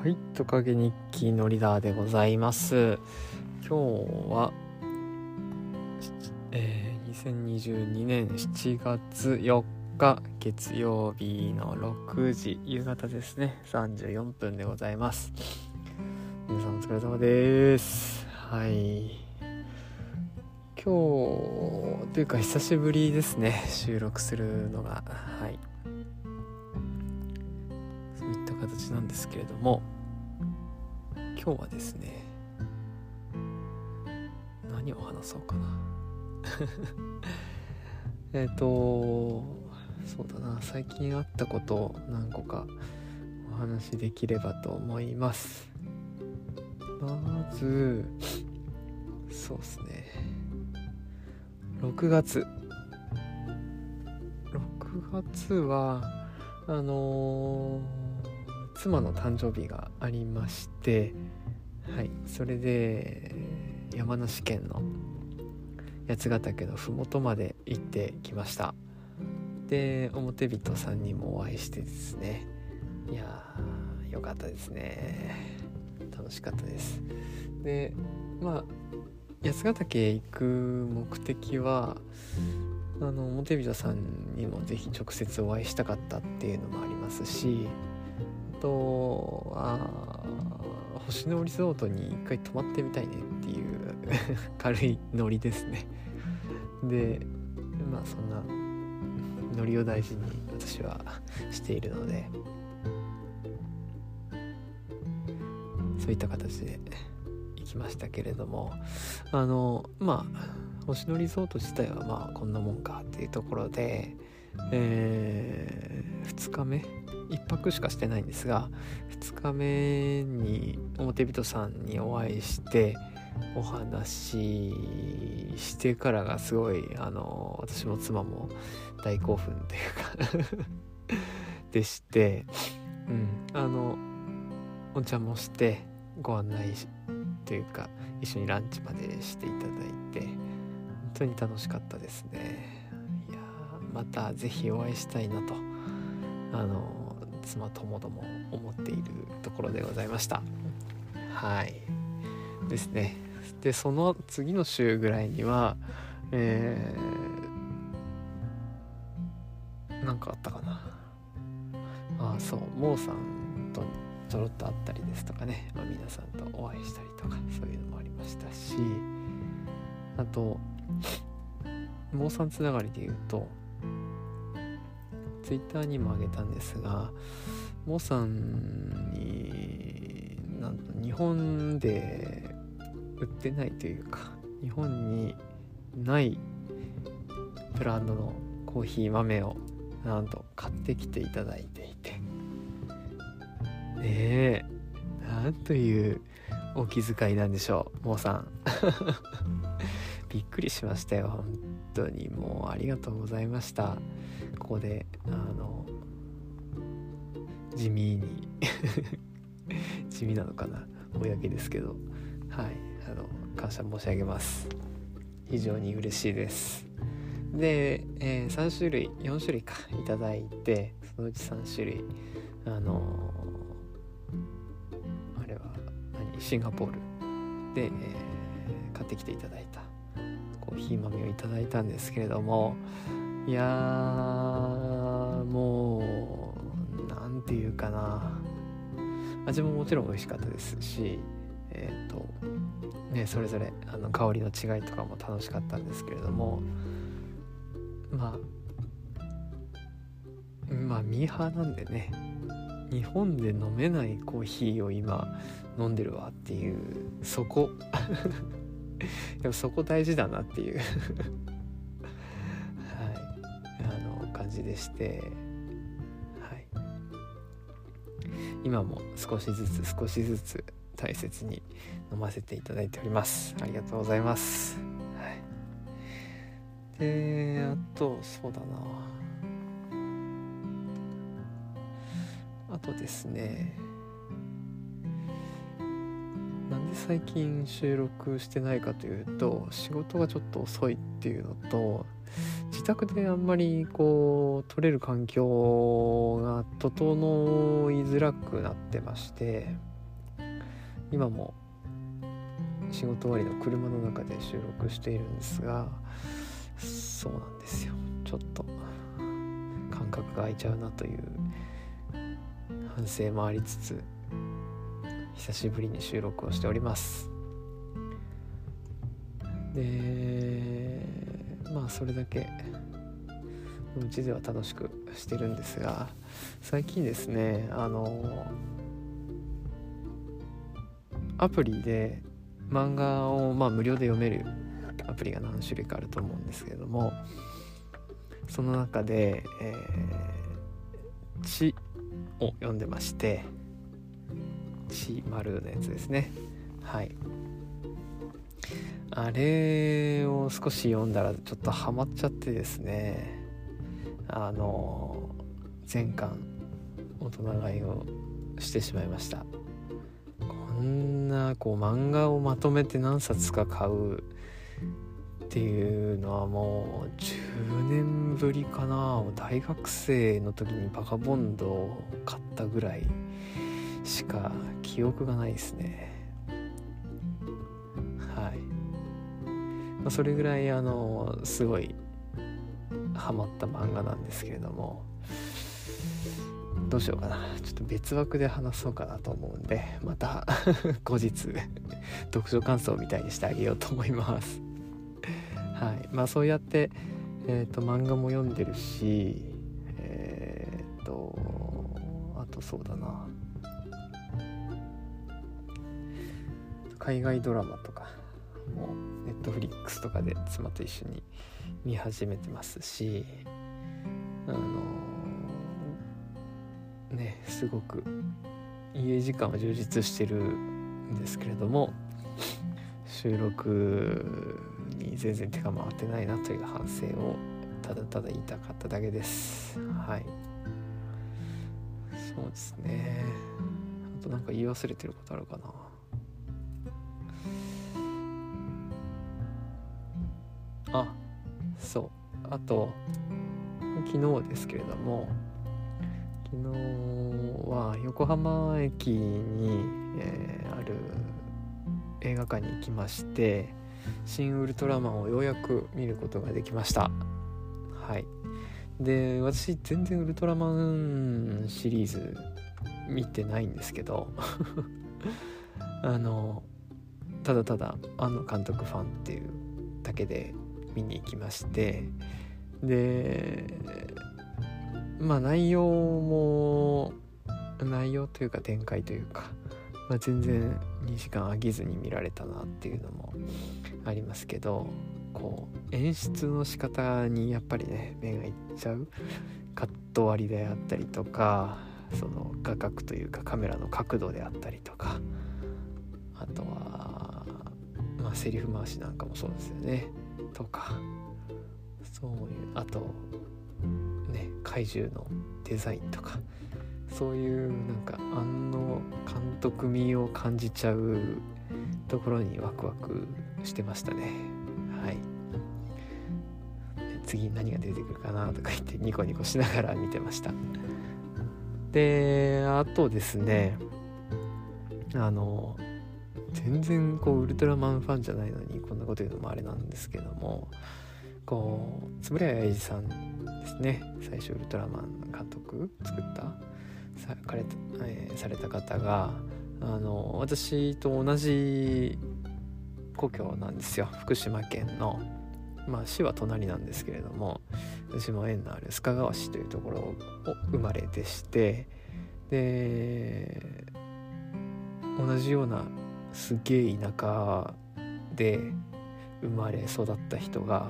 はい、トカゲ日記のリーダーでございます。今日は、2022年7月4日月曜日の6時夕方ですね、34分でございます。皆さんお疲れ様です。はい、今日というか久しぶりですね、収録するのが。はい、そういった形なんですけれども、今日はですね、何を話そうかなそうだな、最近あったことを何個かお話しできればと思います。まずそうですね、6月は妻の誕生日がありまして、はい、それで山梨県の八ヶ岳のふもとまで行ってきました。で、表人さんにもお会いしてですね、いやーよかったですね、楽しかったです。で、八ヶ岳へ行く目的は表人さんにもぜひ直接お会いしたかったっていうのもありますし、あと星野リゾートに一回泊まってみたいねっていう軽いノリですね。で、そんなノリを大事に私はしているので、そういった形で行きましたけれども、星野リゾート自体はこんなもんかっていうところで、2日目1泊しかしてないんですが、2日目に表人さんにお会いしてお話ししてからがすごい私も妻も大興奮というかでして、お茶もしてご案内というか一緒にランチまでしていただいて本当に楽しかったですね。いやまたぜひお会いしたいなと妻ともども思っているところでございました。はいですね。で、その次の週ぐらいにはなんかあったかな、そう、モーさんとちょろっと会ったりですとかね、皆さんとお会いしたりとかそういうのもありましたし、あとモーさんつながりで言うとツイッターにもあげたんですが、モーさんになんと日本で売ってないというか日本にないブランドのコーヒー豆をなんと買ってきていただいていて、なんというお気遣いなんでしょう、モーさんびっくりしましたよ、本当にもうありがとうございました。ここで地味に地味なのかな、公ですけど、はい感謝申し上げます。非常に嬉しいです。で、3種類4種類かいただいて、そのうち3種類あれはシンガポールで、買ってきていただいたコーヒー豆をいただいたんですけれども、いやーもうなんていうかな、味ももちろん美味しかったですし、それぞれ香りの違いとかも楽しかったんですけれども、ミーハーなんでね、日本で飲めないコーヒーを今飲んでるわっていう、そこでもそこ大事だなっていうはい、感じでして、はい、今も少しずつ大切に飲ませていただいております。ありがとうございます。はい、で、あとそうだな、あとですね、なんで最近収録してないかというと、仕事がちょっと遅いっていうのと、自宅であんまり撮れる環境が整いづらくなってまして、 今も仕事終わりの車の中で収録しているんですが、そうなんですよ、ちょっと間隔が空いちゃうなという反省もありつつ、久しぶりに収録をしております。でまあそれだけうちでは楽しくしてるんですが、最近ですねアプリで漫画を無料で読めるアプリが何種類かあると思うんですけれども、その中で、血を読んでまして、血丸のやつですね。はい、あれを少し読んだらちょっとハマっちゃってですね、全巻大人買いをしてしまいました。こんな漫画をまとめて何冊か買うっていうのはもう10年ぶりかな。大学生の時にバカボンドを買ったぐらいしか記憶がないですね。はい、それぐらいすごいハマった漫画なんですけれども、どうしようかな、ちょっと別枠で話そうかなと思うんで、また後日読書感想みたいにしてあげようと思います。はい、そうやって、漫画も読んでるし、あとそうだな、海外ドラマとかもネットフリックスとかで妻と一緒に見始めてますし、すごく家時間は充実してるんですけれども、収録に全然手が回ってないなという反省をただただ言いたかっただけです。はい、そうですね。あとなんか言い忘れてることあるかな。そう、あと昨日ですけれども、昨日は横浜駅に、ある映画館に行きまして、新ウルトラマンをようやく見ることができました。はい、で私全然ウルトラマンシリーズ見てないんですけどただただ監督ファンっていうだけで見に行きまして、で内容というか展開というか、全然2時間飽きずに見られたなっていうのもありますけど、演出の仕方にやっぱりね目がいっちゃう。カット割りであったりとか、その画角というかカメラの角度であったりとか、あとはセリフ回しなんかもそうですよねとか、そういう、あとね怪獣のデザインとか、そういう監督味を感じちゃうところにワクワクしてましたね。はい、次何が出てくるかなとか言ってニコニコしながら見てました。であとですね、全然ウルトラマンファンじゃないのにこんなこと言うのもあれなんですけども、円谷英二さんですね、最初ウルトラマン監督作ったされた方が私と同じ故郷なんですよ。福島県の市は隣なんですけれども、私も縁のある須賀川市というところを生まれでして、で同じようなすげえ田舎で生まれ育った人が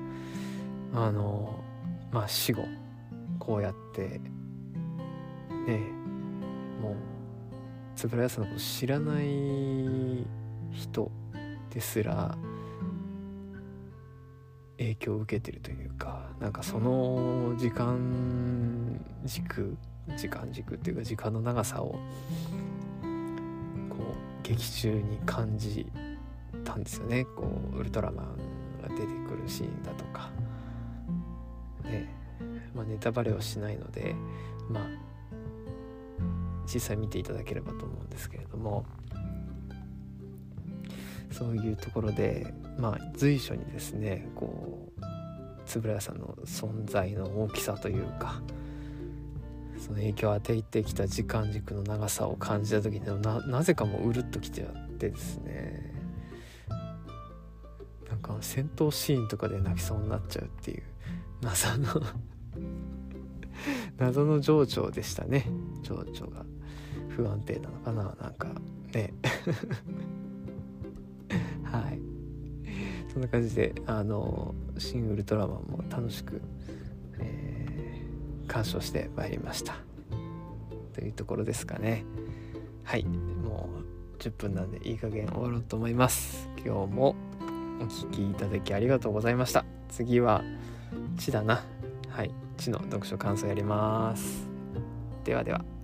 死後こうやってね、もう円谷さんのこと知らない人ですら影響を受けてるというか、その時間軸っていうか時間の長さを劇中に感じたんですよね。ウルトラマンが出てくるシーンだとかね、ネタバレはしないので実際見ていただければと思うんですけれども、 そういうところで随所にですねこう円谷さんの存在の大きさというか、その影響を与えてきた時間軸の長さを感じた時になぜかもううるっときちゃってですね、なんか戦闘シーンとかで泣きそうになっちゃうっていう謎の情緒でしたね。情緒が不安定なのかな、なんかねはい、そんな感じでシン・ウルトラマンも楽しく、鑑賞してまいりましたというところですかね。はい、もう10分なんでいい加減終わろうと思います。今日もお聞きいただきありがとうございました。次は知だな。はい、知の読書感想やります。ではでは。